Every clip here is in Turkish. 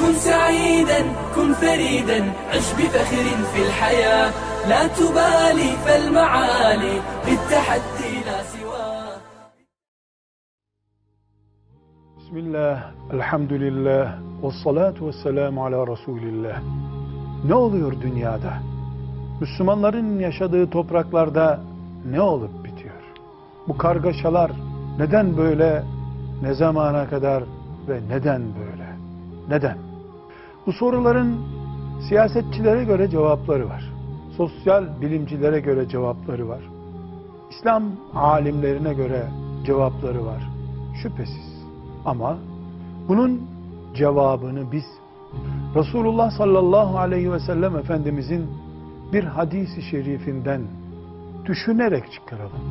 كن سعيدا كن فريدا عش بفخر في الحياة لا تبالي فالمعالي بالتحدي لا سواه. Bismillah, elhamdülillah, vessalatu vesselamu ala Resulillah. Ne oluyor dünyada? Müslümanların yaşadığı topraklarda ne olup bitiyor? Bu kargaşalar neden böyle, ne zamana kadar ve neden böyle? Neden? Bu soruların siyasetçilere göre cevapları var. Sosyal bilimcilere göre cevapları var. İslam alimlerine göre cevapları var. Şüphesiz. Ama bunun cevabını biz Resulullah sallallahu aleyhi ve sellem Efendimizin bir hadisi şerifinden düşünerek çıkaralım.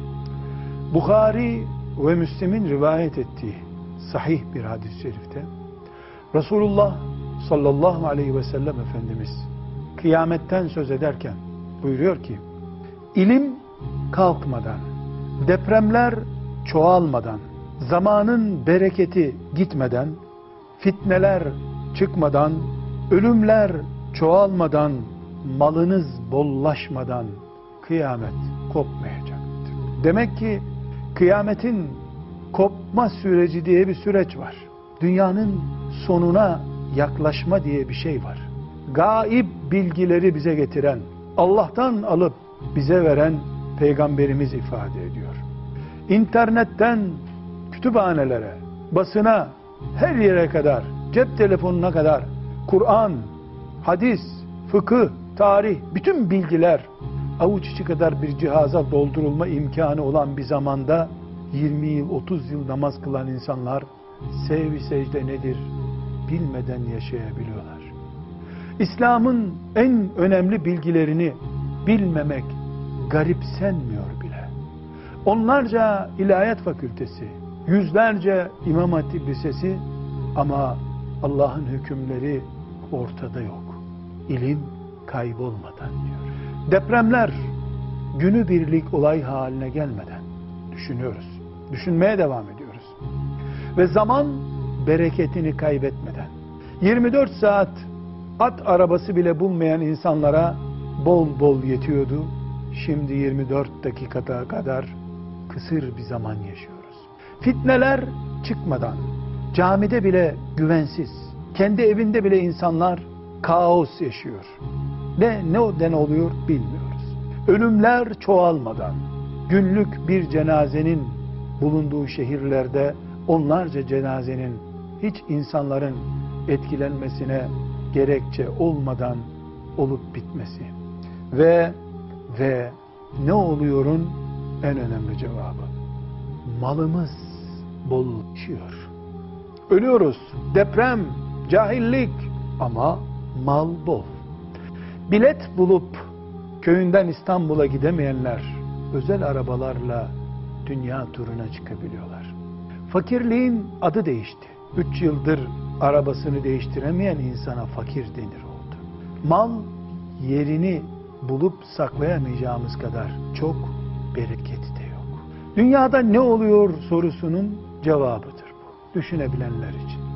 Bukhari ve Müslim'in rivayet ettiği sahih bir hadis-i şerifte Resulullah sallallahu aleyhi ve sellem Efendimiz kıyametten söz ederken buyuruyor ki, ilim kalkmadan, depremler çoğalmadan, zamanın bereketi gitmeden, fitneler çıkmadan, ölümler çoğalmadan, malınız bollaşmadan kıyamet kopmayacaktır. Demek ki kıyametin kopma süreci diye bir süreç var. Dünyanın sonuna yaklaşma diye bir şey var. Gaib bilgileri bize getiren, Allah'tan alıp bize veren Peygamberimiz ifade ediyor. İnternetten kütüphanelere, basına, her yere kadar, cep telefonuna kadar Kur'an, hadis, fıkıh, tarih, bütün bilgiler avuç içi kadar bir cihaza doldurulma imkanı olan bir zamanda 20 yıl, 30 yıl namaz kılan insanlar sev-i secde nedir bilmeden yaşayabiliyorlar. İslam'ın en önemli bilgilerini bilmemek garipsenmiyor bile. Onlarca ilahiyat fakültesi, yüzlerce İmam Hatip Lisesi ama Allah'ın hükümleri ortada yok. İlim kaybolmadan diyor. Depremler günübirlik olay haline gelmeden düşünüyoruz. Düşünmeye devam ediyoruz. Ve zaman bereketini kaybetmeden 24 saat at arabası bile bulmayan insanlara bol bol yetiyordu. Şimdi 24 dakikada kadar kısır bir zaman yaşıyoruz. Fitneler çıkmadan, camide bile güvensiz, kendi evinde bile insanlar kaos yaşıyor. Neden oluyor bilmiyoruz. Ölümler çoğalmadan, günlük bir cenazenin bulunduğu şehirlerde onlarca cenazenin hiç insanların etkilenmesine gerekçe olmadan olup bitmesi. Ve ne oluyorun en önemli cevabı. Malımız bollaşıyor. Ölüyoruz. Deprem, cahillik ama mal bol. Bilet bulup köyünden İstanbul'a gidemeyenler özel arabalarla dünya turuna çıkabiliyorlar. Fakirliğin adı değişti. 3 yıldır arabasını değiştiremeyen insana fakir denir oldu. Mal yerini bulup saklayamayacağımız kadar çok, bereketi de yok. Dünyada ne oluyor sorusunun cevabıdır bu. Düşünebilenler için.